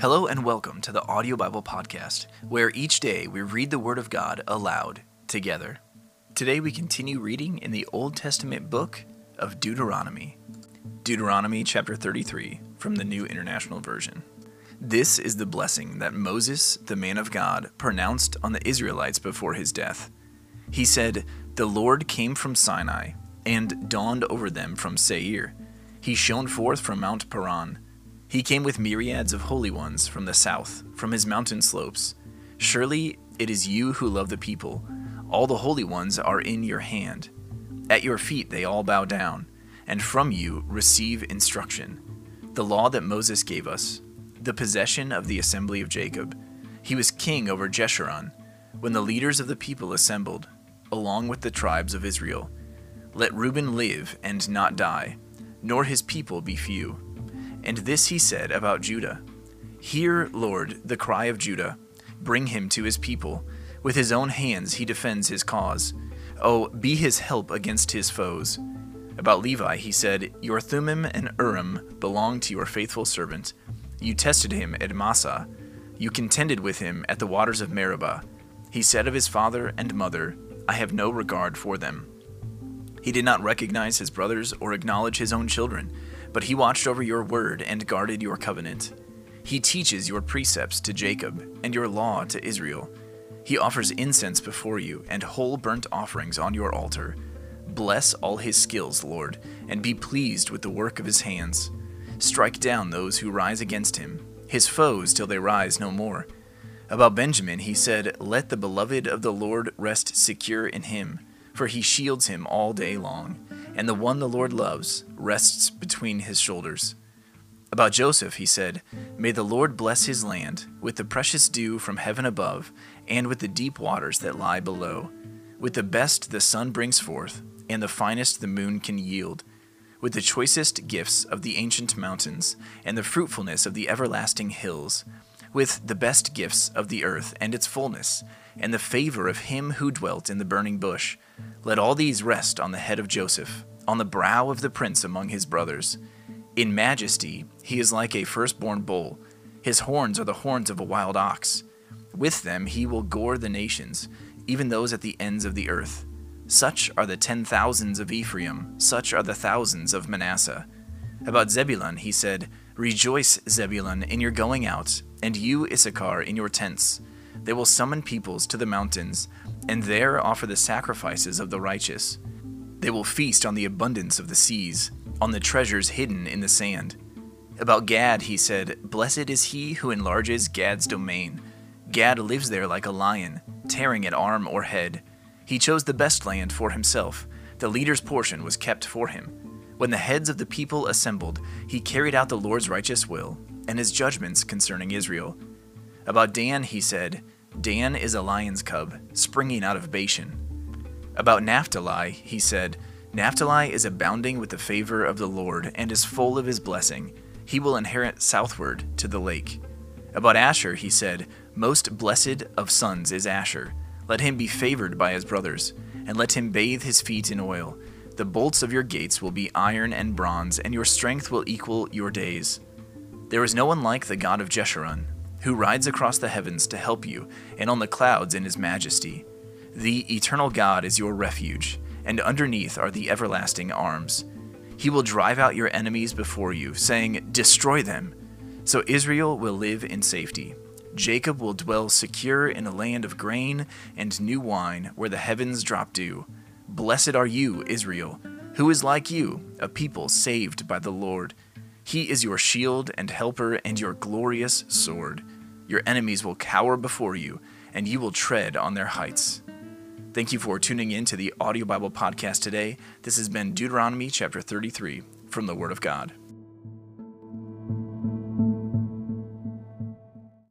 Hello and welcome to the Audio Bible Podcast, where each day we read the Word of God aloud together. Today we continue reading in the Old Testament book of Deuteronomy. Deuteronomy chapter 33 from the New International Version. This is the blessing that Moses, the man of God, pronounced on the Israelites before his death. He said, "The Lord came from Sinai and dawned over them from Seir. He shone forth from Mount Paran. He came with myriads of holy ones from the south, from his mountain slopes. Surely it is you who love the people. All the holy ones are in your hand. At your feet they all bow down, and from you receive instruction. The law that Moses gave us, the possession of the assembly of Jacob. He was king over Jeshurun, when the leaders of the people assembled, along with the tribes of Israel. Let Reuben live and not die, nor his people be few. And this he said about Judah. Hear, Lord, the cry of Judah. Bring him to his people. With his own hands he defends his cause. Oh, be his help against his foes." About Levi he said, "Your Thummim and Urim belong to your faithful servant. You tested him at Massah. You contended with him at the waters of Meribah. He said of his father and mother, I have no regard for them." He did not recognize his brothers or acknowledge his own children, but he watched over your word and guarded your covenant. He teaches your precepts to Jacob and your law to Israel. He offers incense before you and whole burnt offerings on your altar. Bless all his skills, Lord, and be pleased with the work of his hands. Strike down those who rise against him, his foes till they rise no more. About Benjamin he said, "Let the beloved of the Lord rest secure in him, for he shields him all day long, and the one the Lord loves rests between his shoulders." About Joseph he said, "May the Lord bless his land with the precious dew from heaven above, and with the deep waters that lie below. With the best the sun brings forth, and the finest the moon can yield. With the choicest gifts of the ancient mountains, and the fruitfulness of the everlasting hills. With the best gifts of the earth and its fullness, and the favor of him who dwelt in the burning bush. Let all these rest on the head of Joseph, on the brow of the prince among his brothers. In majesty he is like a firstborn bull. His horns are the horns of a wild ox. With them he will gore the nations, even those at the ends of the earth. Such are the 10,000s of Ephraim, such are the thousands of Manasseh." About Zebulun he said, "Rejoice, Zebulun, in your going out, and you, Issachar, in your tents. They will summon peoples to the mountains, and there offer the sacrifices of the righteous. They will feast on the abundance of the seas, on the treasures hidden in the sand." About Gad he said, "Blessed is he who enlarges Gad's domain. Gad lives there like a lion, tearing at arm or head. He chose the best land for himself. The leader's portion was kept for him. When the heads of the people assembled, he carried out the Lord's righteous will and his judgments concerning Israel." About Dan he said, "Dan is a lion's cub, springing out of Bashan." About Naphtali he said, "Naphtali is abounding with the favor of the Lord and is full of his blessing. He will inherit southward to the lake." About Asher he said, "Most blessed of sons is Asher. Let him be favored by his brothers, and let him bathe his feet in oil. The bolts of your gates will be iron and bronze, and your strength will equal your days. There is no one like the God of Jeshurun, who rides across the heavens to help you, and on the clouds in his majesty. The eternal God is your refuge, and underneath are the everlasting arms. He will drive out your enemies before you, saying, 'Destroy them.' So Israel will live in safety. Jacob will dwell secure in a land of grain and new wine, where the heavens drop dew. Blessed are you, Israel. Who is like you, a people saved by the Lord? He is your shield and helper and your glorious sword. Your enemies will cower before you, and you will tread on their heights." Thank you for tuning in to the Audio Bible Podcast today. This has been Deuteronomy chapter 33 from the Word of God.